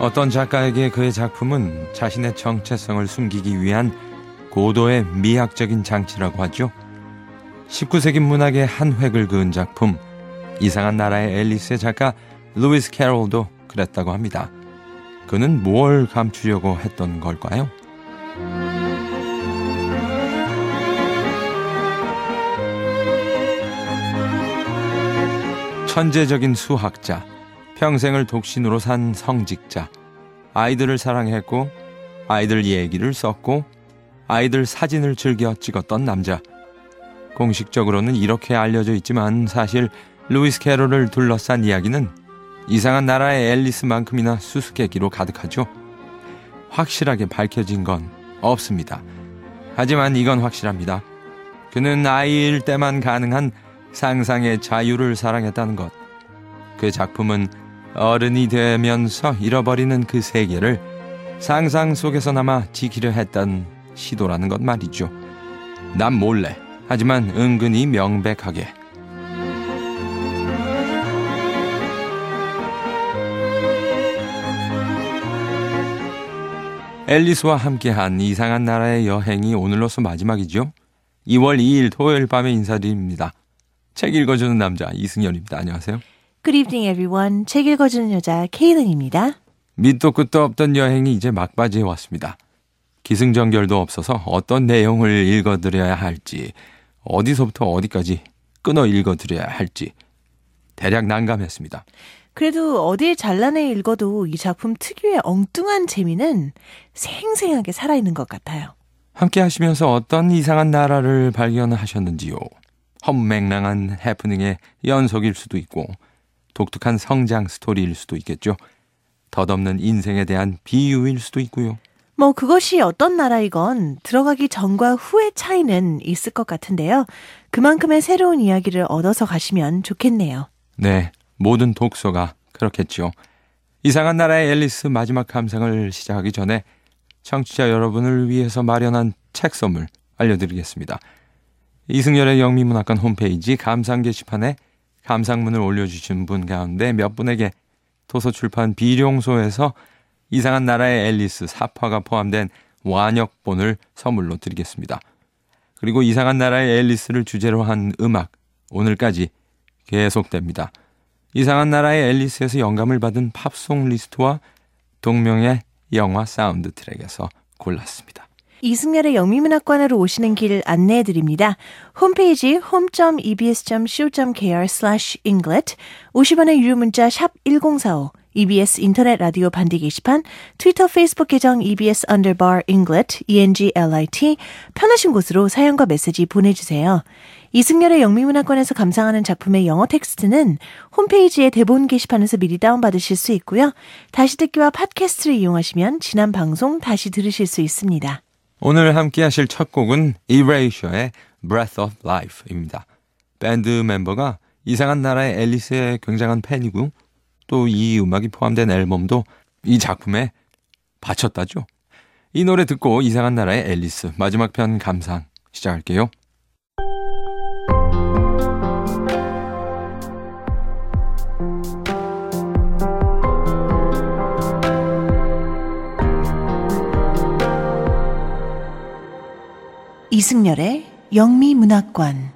어떤 작가에게 그의 작품은 자신의 정체성을 숨기기 위한 고도의 미학적인 장치라고 하죠. 19세기 문학의 한 획을 그은 작품, 이상한 나라의 앨리스의 작가 루이스 캐롤도 그랬다고 합니다. 그는 뭘 감추려고 했던 걸까요? 천재적인 수학자, 평생을 독신으로 산 성직자, 아이들을 사랑했고 아이들 얘기를 썼고 아이들 사진을 즐겨 찍었던 남자. 공식적으로는 이렇게 알려져 있지만 사실 루이스 캐롤을 둘러싼 이야기는 이상한 나라의 앨리스만큼이나 수수께끼로 가득하죠. 확실하게 밝혀진 건 없습니다. 하지만 이건 확실합니다. 그는 아이일 때만 가능한 상상의 자유를 사랑했다는 것. 그 작품은 어른이 되면서 잃어버리는 그 세계를 상상 속에서나마 지키려 했던 시도라는 것 말이죠. 남 몰래, 하지만 은근히 명백하게. 앨리스와 함께한 이상한 나라의 여행이 오늘로서 마지막이죠. 2월 2일 토요일 밤에 인사드립니다. 책 읽어주는 남자 이승열입니다. 안녕하세요. Good evening, everyone. 책 읽어주는 여자 케이른입니다. 밑도 끝도 없던 여행이 이제 막바지에 왔습니다. 기승전결도 없어서 어떤 내용을 읽어드려야 할지, 어디서부터 어디까지 끊어 읽어드려야 할지 대략 난감했습니다. 그래도 어딜 잘라내 읽어도 이 작품 특유의 엉뚱한 재미는 생생하게 살아있는 것 같아요. 함께 하시면서 어떤 이상한 나라를 발견하셨는지요? 험맹랑한 해프닝의 연속일 수도 있고 독특한 성장 스토리일 수도 있겠죠. 덧없는 인생에 대한 비유일 수도 있고요. 뭐 그것이 어떤 나라이건 들어가기 전과 후의 차이는 있을 것 같은데요. 그만큼의 새로운 이야기를 얻어서 가시면 좋겠네요. 네, 모든 독서가 그렇겠죠. 이상한 나라의 앨리스 마지막 감상을 시작하기 전에 청취자 여러분을 위해서 마련한 책 선물 알려드리겠습니다. 이승열의 영미문학관 홈페이지 감상 게시판에 감상문을 올려주신 분 가운데 몇 분에게 도서출판 비룡소에서 이상한 나라의 앨리스 4화가 포함된 완역본을 선물로 드리겠습니다. 그리고 이상한 나라의 앨리스를 주제로 한 음악, 오늘까지 계속됩니다. 이상한 나라의 앨리스에서 영감을 받은 팝송 리스트와 동명의 영화 사운드 트랙에서 골랐습니다. 이승열의 영미문학관으로 오시는 길 안내해드립니다. 홈페이지 home.ebs.co.kr/inglet 50원의 유료 문자 샵 1045 EBS 인터넷 라디오 반디 게시판 트위터 페이스북 계정 EBS_Inglet ENGLIT 편하신 곳으로 사연과 메시지 보내주세요. 이승열의 영미문학관에서 감상하는 작품의 영어 텍스트는 홈페이지의 대본 게시판에서 미리 다운받으실 수 있고요. 다시 듣기와 팟캐스트를 이용하시면 지난 방송 다시 들으실 수 있습니다. 오늘 함께 하실 첫 곡은 Erasure의 Breath of Life입니다. 밴드 멤버가 이상한 나라의 앨리스의 굉장한 팬이고 또 이 음악이 포함된 앨범도 이 작품에 바쳤다죠. 이 노래 듣고 이상한 나라의 앨리스 마지막 편 감상 시작할게요. 이승열의 영미문학관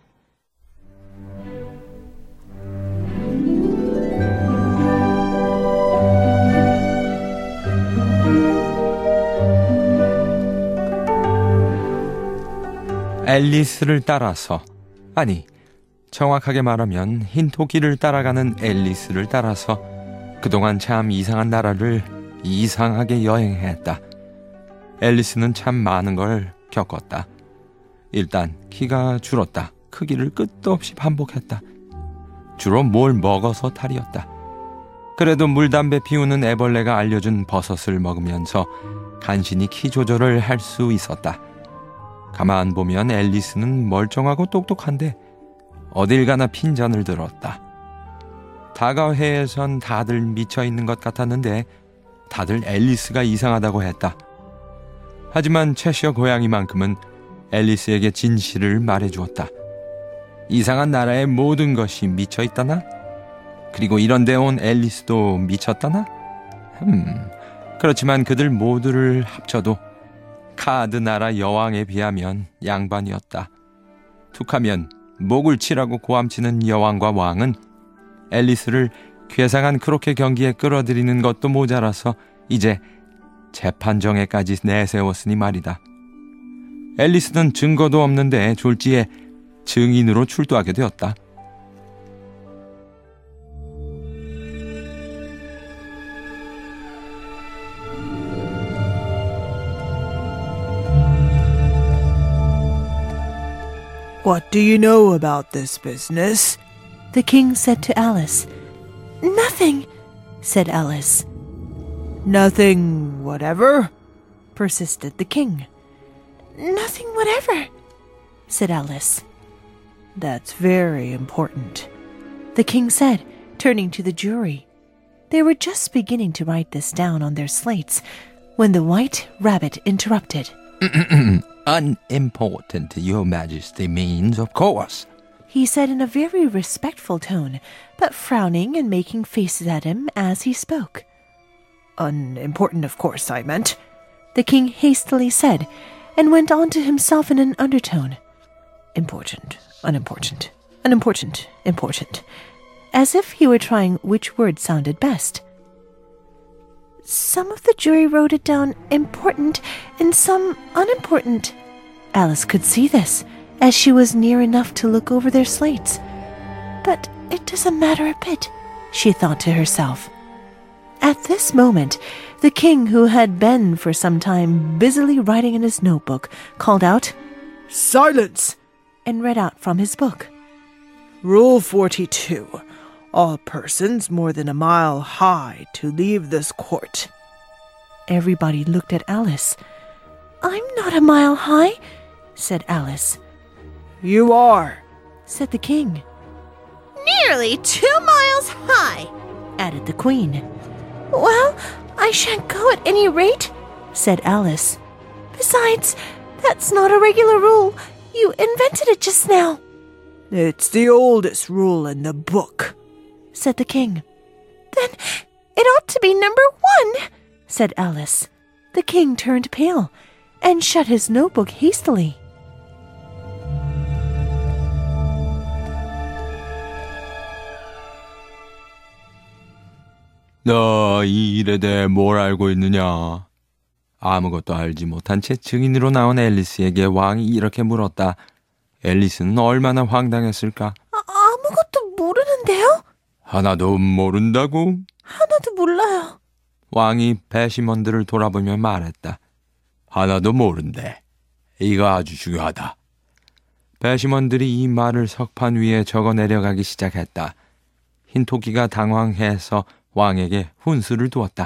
앨리스를 따라서, 아니 정확하게 말하면 흰토끼를 따라가는 앨리스를 따라서 그동안 참 이상한 나라를 이상하게 여행했다. 앨리스는 참 많은 걸 겪었다. 일단 키가 줄었다. 크기를 끝도 없이 반복했다. 주로 뭘 먹어서 탈이었다. 그래도 물담배 피우는 애벌레가 알려준 버섯을 먹으면서 간신히 키 조절을 할 수 있었다. 가만 보면 앨리스는 멀쩡하고 똑똑한데 어딜 가나 핀잔을 들었다. 다가회에선 다들 미쳐있는 것 같았는데 다들 앨리스가 이상하다고 했다. 하지만 채셔 고양이만큼은 앨리스에게 진실을 말해주었다. 이상한 나라의 모든 것이 미쳐있다나? 그리고 이런 데 온 앨리스도 미쳤다나? 그렇지만 그들 모두를 합쳐도 카드 나라 여왕에 비하면 양반이었다. 툭하면 목을 치라고 고함치는 여왕과 왕은 앨리스를 괴상한 크로켓 경기에 끌어들이는 것도 모자라서 이제 재판정에까지 내세웠으니 말이다. 앨리스는 증거도 없는데 졸지에 증인으로 출두하게 되었다. What do you know about this business? The king said to Alice. Nothing, said Alice. Nothing whatever? Persisted the king. Nothing whatever, said Alice. That's very important, the king said, turning to the jury. They were just beginning to write this down on their slates when the White Rabbit interrupted. Unimportant, Your Majesty means, of course, he said in a very respectful tone, but frowning and making faces at him as he spoke. Unimportant, of course, I meant, the king hastily said, and went on to himself in an undertone. Important, unimportant, unimportant, important, as if he were trying which word sounded best. Some of the jury wrote it down important and some unimportant. Alice could see this, as she was near enough to look over their slates. But it doesn't matter a bit, she thought to herself. At this moment, the king, who had been for some time busily writing in his notebook, called out, "Silence!" and read out from his book. Rule 42. All persons more than a mile high to leave this court. Everybody looked at Alice. I'm not a mile high, said Alice. You are, said the king. Nearly 2 miles high, added the queen. Well, I shan't go at any rate, said Alice. Besides, that's not a regular rule. You invented it just now. It's the oldest rule in the book, said the king. Then it ought to be number 1, said Alice. The king turned pale and shut his notebook hastily. 너 이 일에 대해 뭘 알고 있느냐? 아무것도 알지 못한 채 증인으로 나온 앨리스에게 왕이 이렇게 물었다. 앨리스는 얼마나 황당했을까? 아무것도 모르는데요? 하나도 모른다고? 하나도 몰라요. 왕이 배심원들을 돌아보며 말했다. 하나도 모른대. 이거 아주 중요하다. 배심원들이 이 말을 석판 위에 적어 내려가기 시작했다. 흰토끼가 당황해서 왕에게 훈수를 두었다.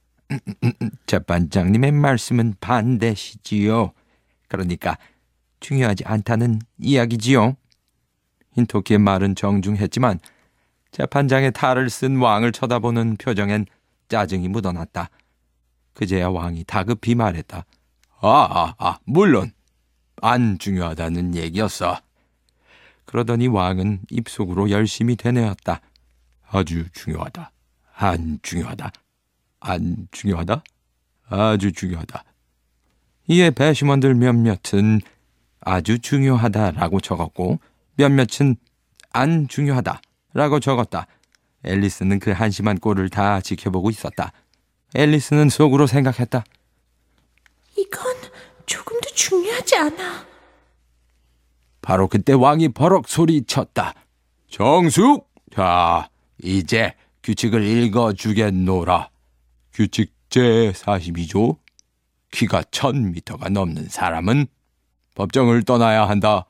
재판장님의 말씀은 반대시지요. 그러니까 중요하지 않다는 이야기지요. 흰토끼의 말은 정중했지만 재판장의 탈을 쓴 왕을 쳐다보는 표정엔 짜증이 묻어났다. 그제야 왕이 다급히 말했다. 물론 안 중요하다는 얘기였어. 그러더니 왕은 입속으로 열심히 되뇌었다. 아주 중요하다. 안 중요하다. 안 중요하다. 아주 중요하다. 이에 배심원들 몇몇은 아주 중요하다라고 적었고 몇몇은 안 중요하다라고 적었다. 앨리스는 그 한심한 꼴을 다 지켜보고 있었다. 앨리스는 속으로 생각했다. 이건 조금도 중요하지 않아. 바로 그때 왕이 버럭 소리쳤다. 정숙! 자, 이제 규칙을 읽어주겠노라. 규칙 제42조. 키가 1000m가 넘는 사람은 법정을 떠나야 한다.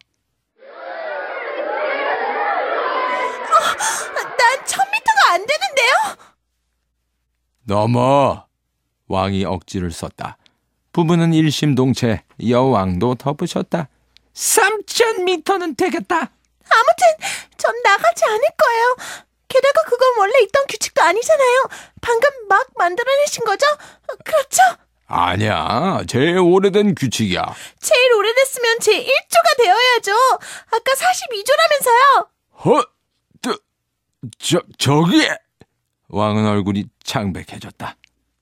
난 1000m가 안 되는데요? 넘어. 왕이 억지를 썼다. 부부는 일심동체, 여왕도 덮으셨다. 3000m는 되겠다. 아무튼 전 나가지 않을 거예요. 게다가 그건 원래 있던 규칙도 아니잖아요. 방금 막 만들어내신 거죠? 그렇죠? 아니야. 제일 오래된 규칙이야. 제일 오래됐으면 제1조가 되어야죠. 아까 42조라면서요. 저기! 왕은 얼굴이 창백해졌다.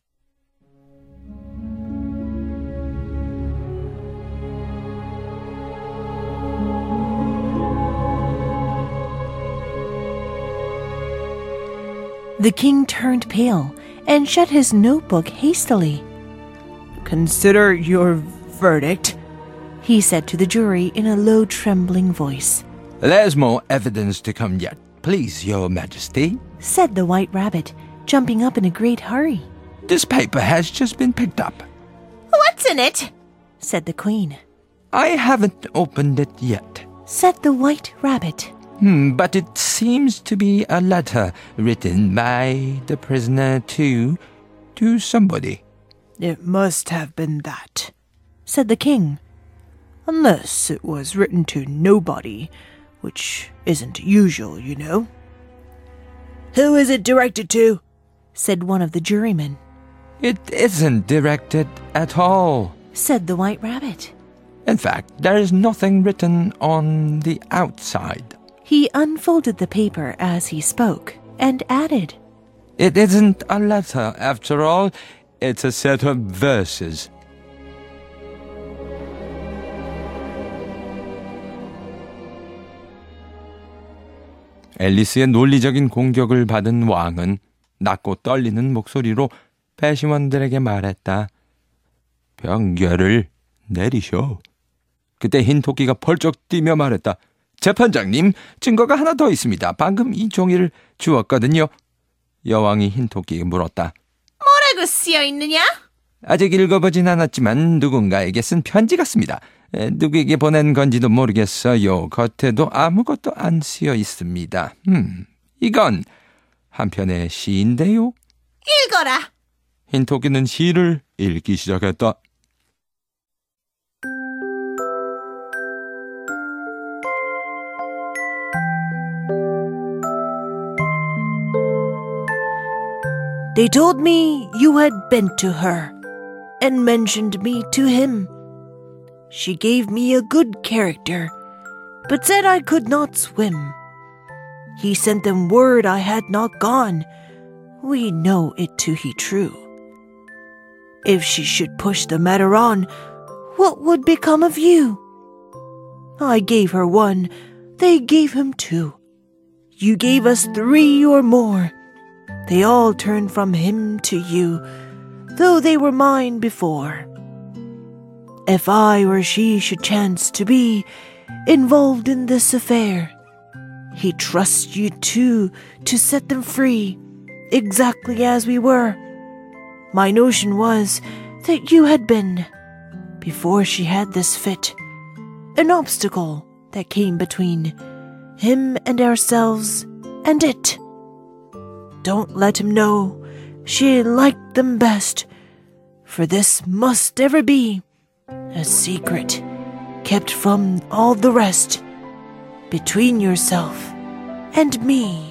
The king turned pale and shut his notebook hastily. "Consider your verdict," he said to the jury in a low, trembling voice. There's more evidence to come yet, please, Your Majesty, said the White Rabbit, jumping up in a great hurry. This paper has just been picked up. "What's in it?" said the Queen. I haven't opened it yet. Said the White Rabbit. But it seems to be a letter written by the prisoner to somebody. "It must have been that," said the King. "Unless it was written to nobody, which isn't usual, you know." "Who is it directed to?" said one of the jurymen. It isn't directed at all, said the White Rabbit. In fact, there is nothing written on the outside. He unfolded the paper as he spoke and added, It isn't a letter, after all. It's a set of verses. 앨리스의 논리적인 공격을 받은 왕은 낮고 떨리는 목소리로 배심원들에게 말했다. 병결을 내리셔. 그때 흰 토끼가 펄쩍 뛰며 말했다. 재판장님, 증거가 하나 더 있습니다. 방금 이 종이를 주었거든요. 여왕이 흰 토끼에게 물었다. 뭐라고 쓰여 있느냐? 아직 읽어보진 않았지만 누군가에게 쓴 편지 같습니다. 누구에게 보낸 건지도 모르겠어요. 겉에도 아무것도 안 쓰여 있습니다. 이건 한편의 시인데요. 읽어라. 흰 토끼는 시를 읽기 시작했다. They told me you had been to her and mentioned me to him. She gave me a good character, but said I could not swim. He sent them word I had not gone. We know it to be true. If she should push the matter on, what would become of you? I gave her one, they gave him two. You gave us three or more. They all turned from him to you, though they were mine before. If I or she should chance to be involved in this affair, he trusts you too to set them free, exactly as we were. My notion was that you had been, before she had this fit, an obstacle that came between him and ourselves and it. Don't let him know she liked them best, for this must ever be a secret kept from all the rest, between yourself and me.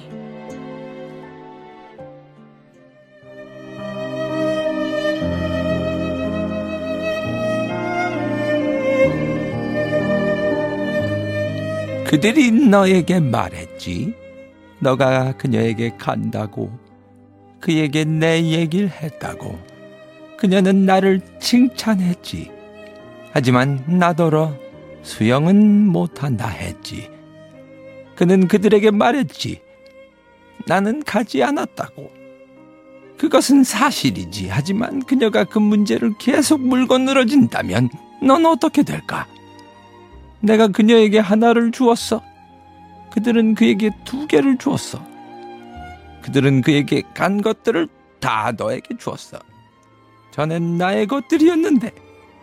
그들이 너에게 말했지. 너가 그녀에게 간다고. 그에게 내 얘기를 했다고. 그녀는 나를 칭찬했지. 하지만 나더러 수영은 못한다 했지. 그는 그들에게 말했지. 나는 가지 않았다고. 그것은 사실이지. 하지만 그녀가 그 문제를 계속 물고 늘어진다면 넌 어떻게 될까? 내가 그녀에게 하나를 주었어. 그들은 그에게 2개를 주었어. 그들은 그에게 간 것들을 다 너에게 주었어. 전엔 나의 것들이었는데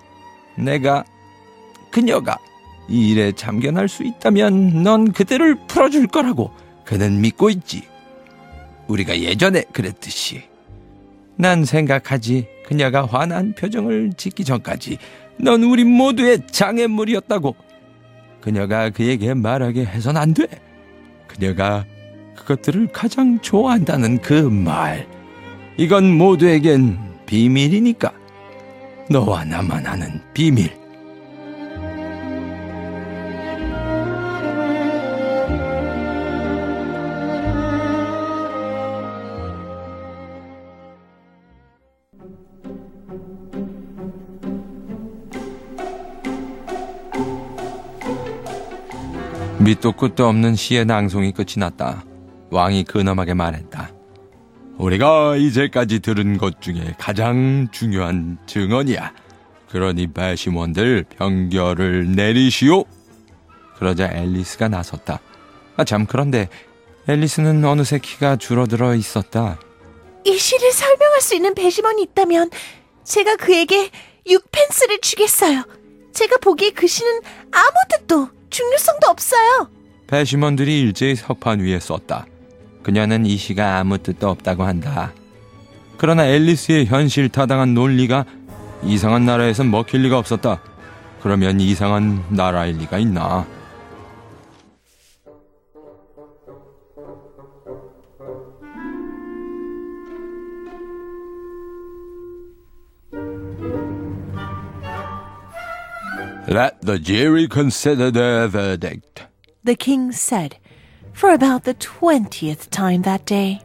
그녀가 이 일에 참견할 수 있다면 넌 그들을 풀어줄 거라고 그는 믿고 있지. 우리가 예전에 그랬듯이. 난 생각하지. 그녀가 화난 표정을 짓기 전까지 넌 우리 모두의 장애물이었다고. 그녀가 그에게 말하게 해선 안 돼. 그녀가 그것들을 가장 좋아한다는 그 말. 이건 모두에겐 비밀이니까. 너와 나만 아는 비밀. 밑도 끝도 없는 시의 낭송이 끝이 났다. 왕이 근엄하게 말했다. 우리가 이제까지 들은 것 중에 가장 중요한 증언이야. 그러니 배심원들 병결을 내리시오. 그러자 앨리스가 나섰다. 참, 그런데 앨리스는 어느새 키가 줄어들어 있었다. 이 시를 설명할 수 있는 배심원이 있다면 제가 그에게 6펜스를 주겠어요. 제가 보기에 그 시는 아무 뜻도 중요성도 없어요. 배심원들이 일제히 석판 위에 썼다. 그녀는 이 시가 아무 뜻도 없다고 한다. 그러나 앨리스의 현실타당한 논리가 이상한 나라에선 먹힐 리가 없었다. 그러면 이상한 나라일 리가 있나? Let the jury consider their verdict. The king said, for about the 20th time that day.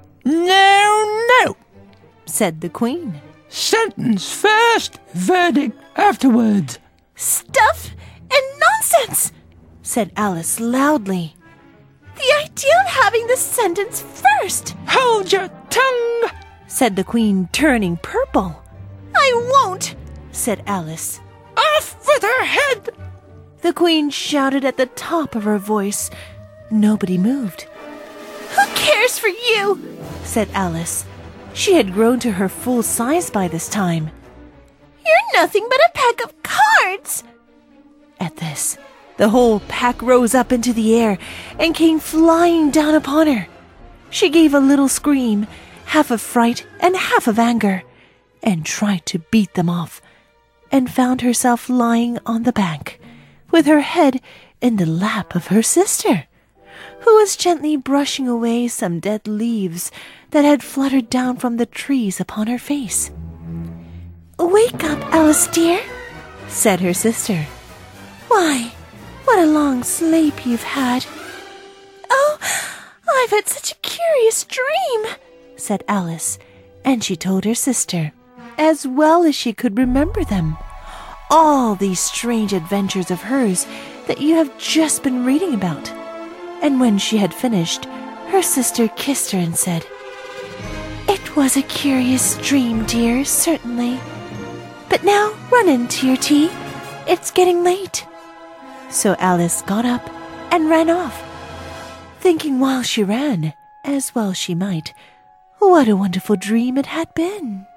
No, Said the queen. sentence first, verdict afterwards. Stuff and nonsense, said Alice loudly. The idea of having the sentence first, Hold your tongue. said the queen, turning purple. I won't, said Alice. Off with her head. The queen shouted at the top of her voice. Nobody moved. Who cares for you? Said Alice. She had grown to her full size by this time. You're nothing but a pack of cards. At this, the whole pack rose up into the air and came flying down upon her. She gave a little scream, half of fright and half of anger, and tried to beat them off, and found herself lying on the bank, with her head in the lap of her sister, who was gently brushing away some dead leaves that had fluttered down from the trees upon her face. "Wake up, Alice dear," said her sister. "Why, what a long sleep you've had." "Oh, I've had such a curious dream," said Alice, and she told her sister, as well as she could remember them, all these strange adventures of hers that you have just been reading about. And when she had finished, her sister kissed her and said, "It was a curious dream, dear, certainly. But now run in to your tea. It's getting late." So Alice got up and ran off, thinking while she ran, as well she might, what a wonderful dream it had been.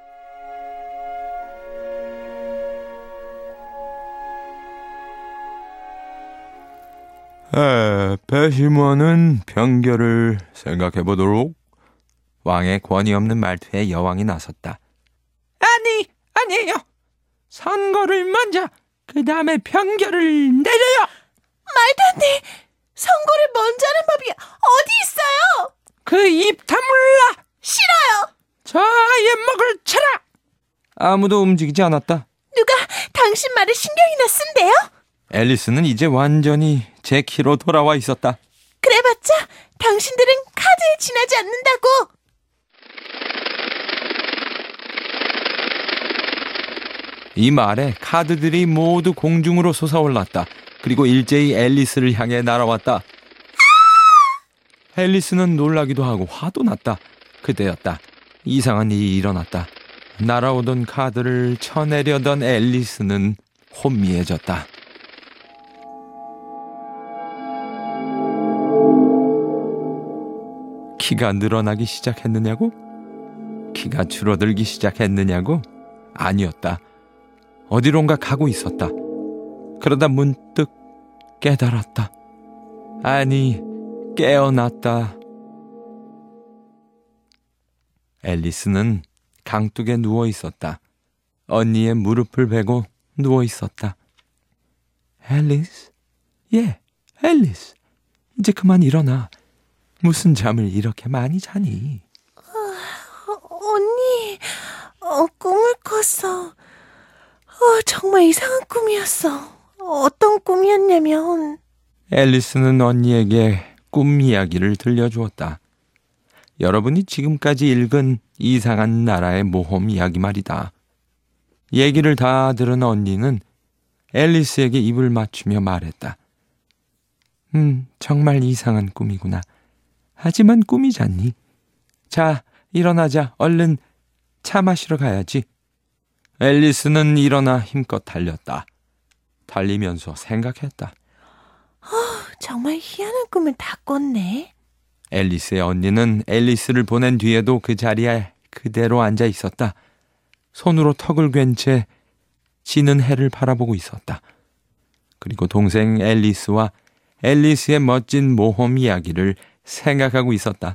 배심원은 병결을 생각해보도록. 왕의 권위 없는 말투에 여왕이 나섰다. 아니에요. 선고를 먼저, 그 다음에 병결을 내려요. 말도 안 돼. 선고를 먼저 하는 법이 어디 있어요? 그 입 다물라. 싫어요. 저 아이의 목을 쳐라. 아무도 움직이지 않았다. 누가 당신 말에 신경이나 쓴대요? 앨리스는 이제 완전히 제 키로 돌아와 있었다. 그래봤자 당신들은 카드에 지나지 않는다고. 이 말에 카드들이 모두 공중으로 솟아올랐다. 그리고 일제히 앨리스를 향해 날아왔다. 앨리스는 놀라기도 하고 화도 났다. 그때였다. 이상한 일이 일어났다. 날아오던 카드를 쳐내려던 앨리스는 혼미해졌다. 키가 늘어나기 시작했느냐고? 키가 줄어들기 시작했느냐고? 아니었다. 어디론가 가고 있었다. 그러다 문득 깨달았다. 아니, 깨어났다. 앨리스는 강둑에 누워 있었다. 언니의 무릎을 베고 누워 있었다. 앨리스? 예, 앨리스. 이제 그만 일어나. 무슨 잠을 이렇게 많이 자니? 언니, 꿈을 꿨어. 정말 이상한 꿈이었어. 어떤 꿈이었냐면, 앨리스는 언니에게 꿈 이야기를 들려주었다. 여러분이 지금까지 읽은 이상한 나라의 모험 이야기 말이다. 얘기를 다 들은 언니는 앨리스에게 입을 맞추며 말했다. 정말 이상한 꿈이구나. 하지만 꿈이잖니. 자, 일어나자 얼른 차 마시러 가야지. 앨리스는 일어나 힘껏 달렸다. 달리면서 생각했다. 정말 희한한 꿈을 다 꿨네. 앨리스의 언니는 앨리스를 보낸 뒤에도 그 자리에 그대로 앉아 있었다. 손으로 턱을 괜 채 지는 해를 바라보고 있었다. 그리고 동생 앨리스와 앨리스의 멋진 모험 이야기를 생각하고 있었다.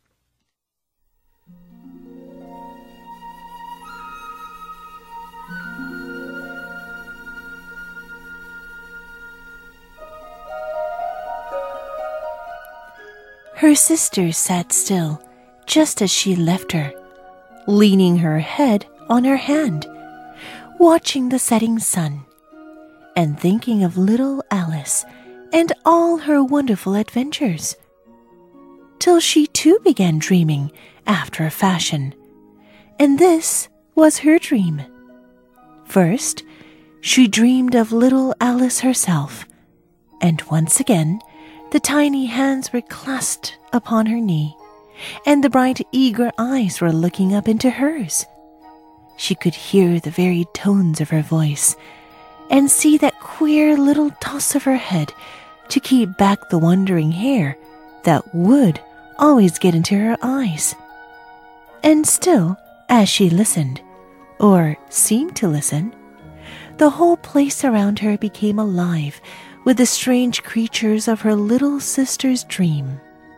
Her sister sat still, just as she left her, leaning her head on her hand, watching the setting sun, and thinking of little Alice and all her wonderful adventures. Till she too began dreaming after a fashion, and this was her dream. First, she dreamed of little Alice herself, and once again, the tiny hands were clasped upon her knee, and the bright, eager eyes were looking up into hers. She could hear the very tones of her voice, and see that queer little toss of her head to keep back the wandering hair that would always get into her eyes. And still, as she listened, or seemed to listen, the whole place around her became alive with the strange creatures of her little sister's dream.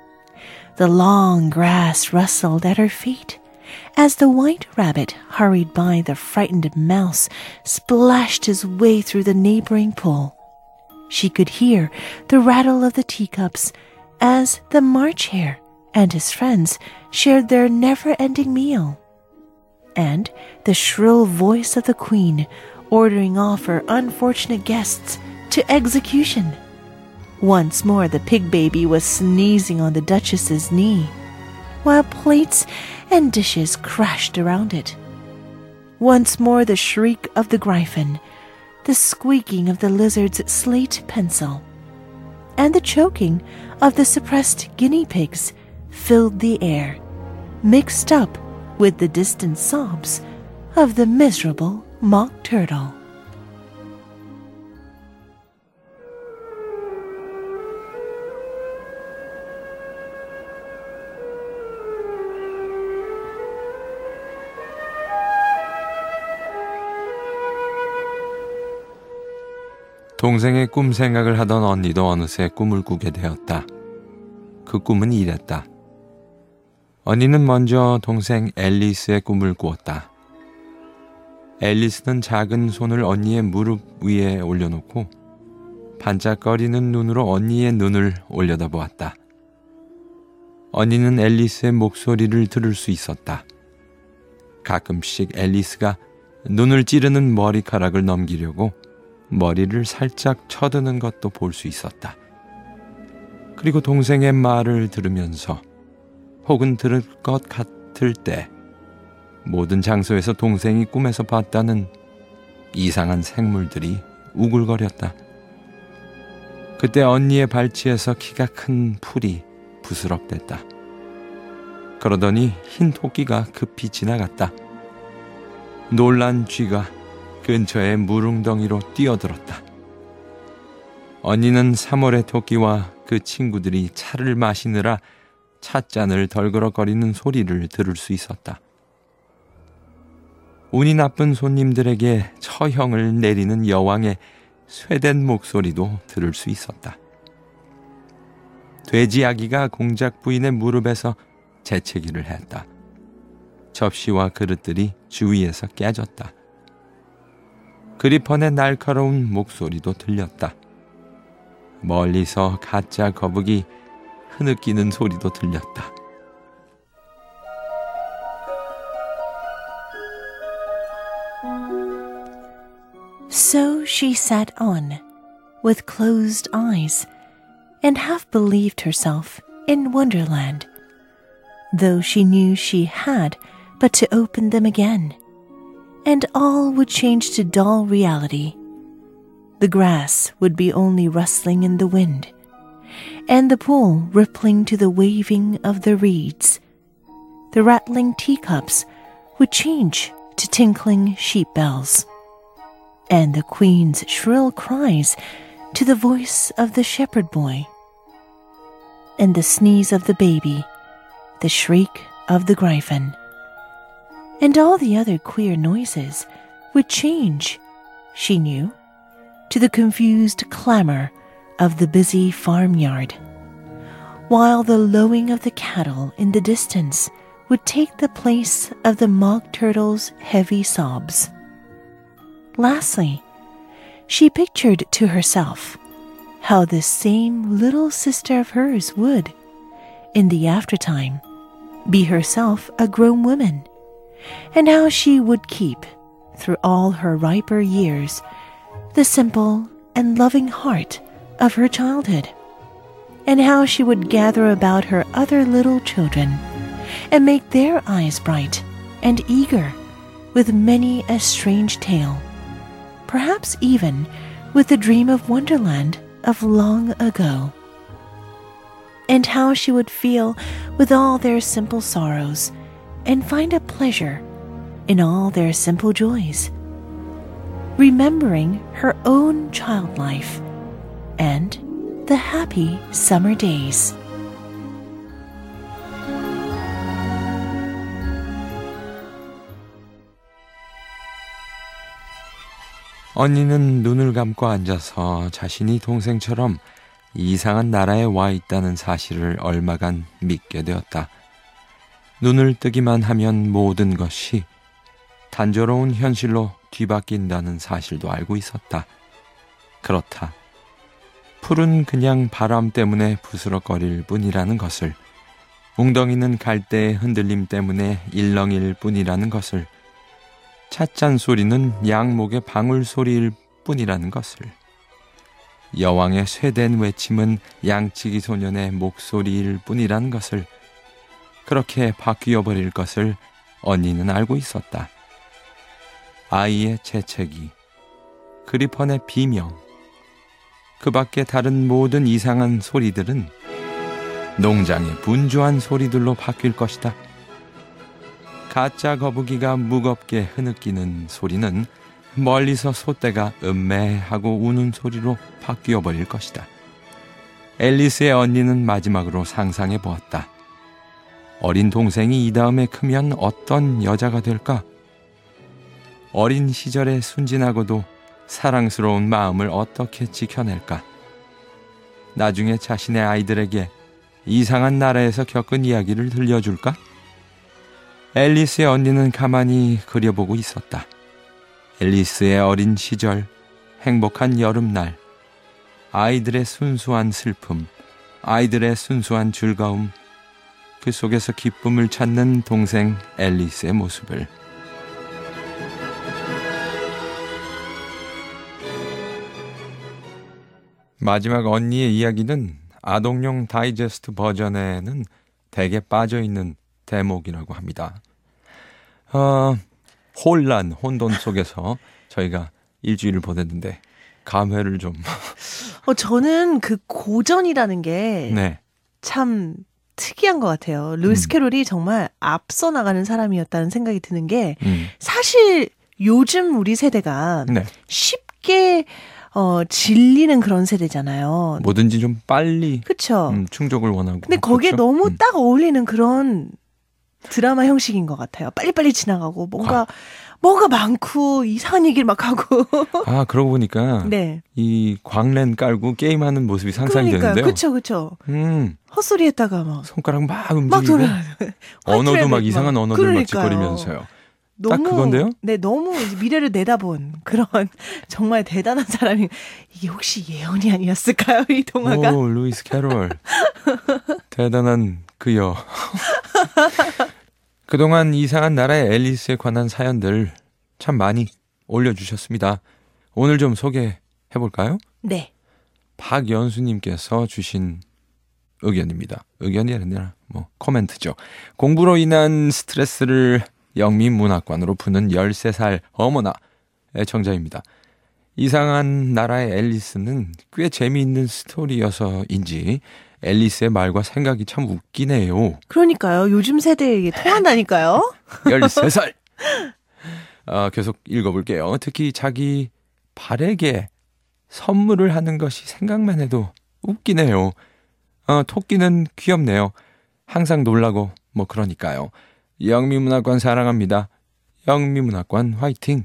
The long grass rustled at her feet as the white rabbit hurried by the frightened mouse splashed his way through the neighboring pool. She could hear the rattle of the teacups as the March Hare and his friends shared their never-ending meal, and the shrill voice of the Queen ordering off her unfortunate guests to execution. Once more the pig baby was sneezing on the Duchess's knee, while plates and dishes crashed around it. Once more the shriek of the Gryphon, the squeaking of the lizard's slate pencil, and the choking of the suppressed guinea pigs filled the air, mixed up with the distant sobs of the miserable mock turtle. 동생의 꿈 생각을 하던 언니도 어느새 꿈을 꾸게 되었다. 그 꿈은 이랬다. 언니는 먼저 동생 앨리스의 꿈을 꾸었다. 앨리스는 작은 손을 언니의 무릎 위에 올려놓고 반짝거리는 눈으로 언니의 눈을 올려다보았다. 언니는 앨리스의 목소리를 들을 수 있었다. 가끔씩 앨리스가 눈을 찌르는 머리카락을 넘기려고 머리를 살짝 쳐드는 것도 볼 수 있었다. 그리고 동생의 말을 들으면서 혹은 들을 것 같을 때 모든 장소에서 동생이 꿈에서 봤다는 이상한 생물들이 우글거렸다. 그때 언니의 발치에서 키가 큰 풀이 부스럭댔다. 그러더니 흰 토끼가 급히 지나갔다. 놀란 쥐가 근처에 물웅덩이로 뛰어들었다. 언니는 3월의 토끼와 그 친구들이 차를 마시느라 찻잔을 덜그럭거리는 소리를 들을 수 있었다. 운이 나쁜 손님들에게 처형을 내리는 여왕의 쇠된 목소리도 들을 수 있었다. 돼지 아기가 공작 부인의 무릎에서 재채기를 했다. 접시와 그릇들이 주위에서 깨졌다. 그리펀의 날카로운 목소리도 들렸다. 멀리서 가짜 거북이 흐느끼는 소리도 들렸다. So she sat on, with closed eyes, and half believed herself in Wonderland, though she knew she had but to open them again, and all would change to dull reality. The grass would be only rustling in the wind, and the pool rippling to the waving of the reeds. the rattling teacups would change to tinkling sheep bells, and the queen's shrill cries to the voice of the shepherd boy, and the sneeze of the baby, the shriek of the griffin, and all the other queer noises would change, she knew, to the confused clamor of the busy farmyard, while the lowing of the cattle in the distance would take the place of the mock turtle's heavy sobs. Lastly, she pictured to herself how this same little sister of hers would, in the aftertime, be herself a grown woman, and how she would keep, through all her riper years, the simple and loving heart of her childhood, and how she would gather about her other little children and make their eyes bright and eager with many a strange tale, perhaps even with the dream of Wonderland of long ago, and how she would feel with all their simple sorrows and find a pleasure in all their simple joys, remembering her own child life and the happy summer days. 언니는 눈을 감고 앉아서 자신이 동생처럼 이상한 나라에 와 있다는 사실을 얼마간 믿게 되었다. 눈을 뜨기만 하면 모든 것이 단조로운 현실로 뒤바뀐다는 사실도 알고 있었다. 그렇다. 풀은 그냥 바람 때문에 부스럭거릴 뿐이라는 것을, 웅덩이는 갈대의 흔들림 때문에 일렁일 뿐이라는 것을, 찻잔 소리는 양목의 방울 소리일 뿐이라는 것을, 여왕의 쇠된 외침은 양치기 소년의 목소리일 뿐이라는 것을, 그렇게 바뀌어 버릴 것을 언니는 알고 있었다. 아이의 재채기, 그리펀의 비명, 그 밖에 다른 모든 이상한 소리들은 농장의 분주한 소리들로 바뀔 것이다. 가짜 거북이가 무겁게 흐느끼는 소리는 멀리서 소떼가 음매하고 우는 소리로 바뀌어 버릴 것이다. 앨리스의 언니는 마지막으로 상상해 보았다. 어린 동생이 이 다음에 크면 어떤 여자가 될까? 어린 시절에 순진하고도 사랑스러운 마음을 어떻게 지켜낼까? 나중에 자신의 아이들에게 이상한 나라에서 겪은 이야기를 들려줄까? 앨리스의 언니는 가만히 그려보고 있었다. 앨리스의 어린 시절, 행복한 여름날, 아이들의 순수한 슬픔, 아이들의 순수한 즐거움, 그 속에서 기쁨을 찾는 동생 앨리스의 모습을. 마지막 언니의 이야기는 아동용 다이제스트 버전에는 대개 빠져있는 대목이라고 합니다. 혼돈 속에서 저희가 일주일을 보냈는데 감회를 좀 저는 그 고전이라는 게 참 네. 특이한 것 같아요. 루이스 캐롤이 정말 앞서 나가는 사람이었다는 생각이 드는 게 사실 요즘 우리 세대가 쉽게 질리는 그런 세대잖아요. 뭐든지 좀 빨리 그쵸? 충족을 원하고. 근데 거기에 그쵸? 너무 딱 어울리는 그런 드라마 형식인 것 같아요. 빨리빨리 지나가고 뭐가 많고 이상한 얘기를 막 하고. 아, 그러고 보니까 네. 이 광랜 깔고 게임하는 모습이 상상이 되는데요. 그쵸. 헛소리 했다가 막 손가락 막 움직이고 언어도 막 이상한 언어들 막 짓거리면서요. 딱 그건데요? 네, 너무 미래를 내다본 그런 정말 대단한 사람이. 이게 혹시 예언이 아니었을까요, 이 동화가? 오, 루이스 캐롤. 대단한 그여. 그동안 이상한 나라의 앨리스에 관한 사연들 참 많이 올려주셨습니다. 오늘 좀 소개해볼까요? 네. 박연수님께서 주신 의견입니다. 의견이 아니라 코멘트죠. 공부로 인한 스트레스를 영미문학관으로 푸는 13살 어머나 애청자입니다. 이상한 나라의 앨리스는 꽤 재미있는 스토리여서인지 앨리스의 말과 생각이 참 웃기네요. 그러니까요. 요즘 세대에게 통한다니까요. 13살. 계속 읽어볼게요. 특히 자기 발에게 선물을 하는 것이 생각만 해도 웃기네요. 토끼는 귀엽네요. 항상 놀라고 뭐 그러니까요. 영미문학관 사랑합니다. 영미문학관 화이팅.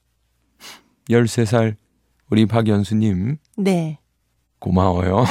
13살 우리 박연수님. 네. 고마워요.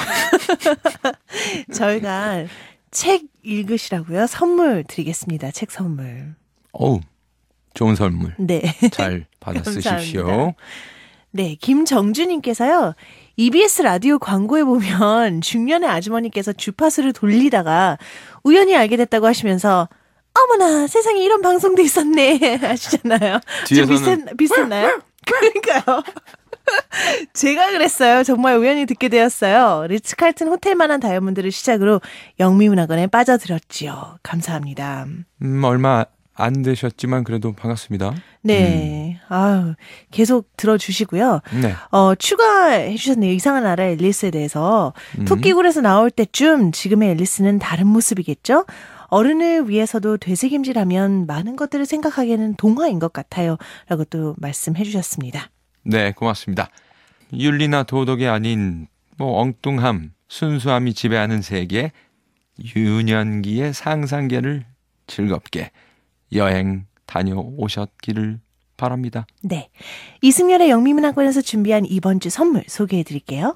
저희가 책 읽으시라고요. 선물 드리겠습니다. 책 선물. 어우, 좋은 선물. 네. 잘 받아 쓰십시오. 감사합니다. 네, 김정주님께서요. EBS 라디오 광고에 보면 중년의 아주머니께서 주파수를 돌리다가 우연히 알게 됐다고 하시면서 어머나 세상에 이런 방송도 있었네 하시잖아요. 뒤에서는 비슷했나요? 그러니까요. 제가 그랬어요. 정말 우연히 듣게 되었어요. 리츠칼튼 호텔만한 다이아몬드를 시작으로 영미문학원에 빠져들었지요. 감사합니다. 얼마 안 되셨지만 그래도 반갑습니다. 네. 아유, 계속 들어주시고요. 네. 추가해 주셨네요. 이상한 나라 앨리스에 대해서. 토끼굴에서 나올 때쯤 지금의 앨리스는 다른 모습이겠죠? 어른을 위해서도 되새김질하면 많은 것들을 생각하기에는 동화인 것 같아요. 라고 또 말씀해 주셨습니다. 네, 고맙습니다. 윤리나 도덕이 아닌 엉뚱함, 순수함이 지배하는 세계, 유년기의 상상계를 즐겁게 여행 다녀오셨기를 바랍니다. 네. 이승열의 영미문학관에서 준비한 이번 주 선물 소개해 드릴게요.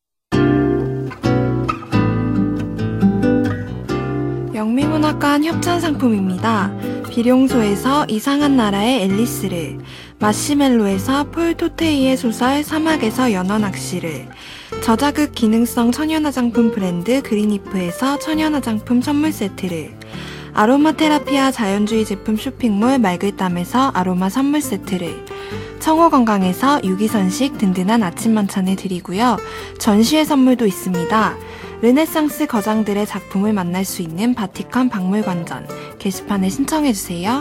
영미문학관 협찬 상품입니다. 비룡소에서 이상한 나라의 앨리스를, 마시멜로에서 폴 토테이의 소설 사막에서 연어낚시를, 저자극 기능성 천연화장품 브랜드 그린이프에서 천연화장품 선물 세트를, 아로마 테라피아 자연주의 제품 쇼핑몰 말글담에서 아로마 선물 세트를, 청호건강에서 유기선식 든든한 아침 만찬을 드리고요. 전시회 선물도 있습니다. 르네상스 거장들의 작품을 만날 수 있는 바티칸 박물관전 게시판에 신청해주세요.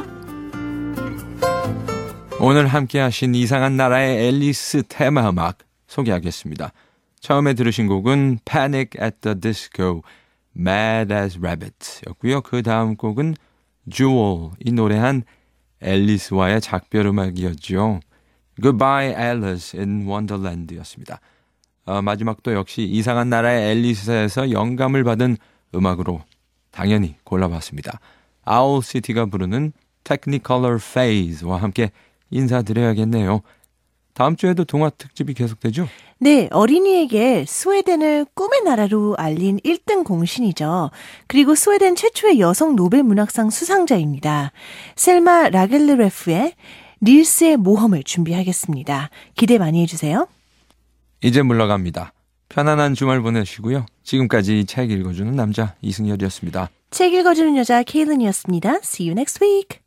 오늘 함께 하신 이상한 나라의 앨리스 테마 음악 소개하겠습니다. 처음에 들으신 곡은 Panic at the Disco, Mad as Rabbit 였고요. 그 다음 곡은 Jewel이 노래한 앨리스와의 작별 음악이었죠. Goodbye Alice in Wonderland 였습니다. 마지막도 역시 이상한 나라의 앨리스에서 영감을 받은 음악으로 당연히 골라봤습니다. 아울시티가 부르는 Technicolor Phase와 함께 인사드려야겠네요. 다음 주에도 동화 특집이 계속되죠? 네, 어린이에게 스웨덴을 꿈의 나라로 알린 1등 공신이죠. 그리고 스웨덴 최초의 여성 노벨 문학상 수상자입니다. 셀마 라겔르레프의 닐스의 모험을 준비하겠습니다. 기대 많이 해주세요. 이제 물러갑니다. 편안한 주말 보내시고요. 지금까지 책 읽어주는 남자 이승열이었습니다. 책 읽어주는 여자 케일린이었습니다. See you next week.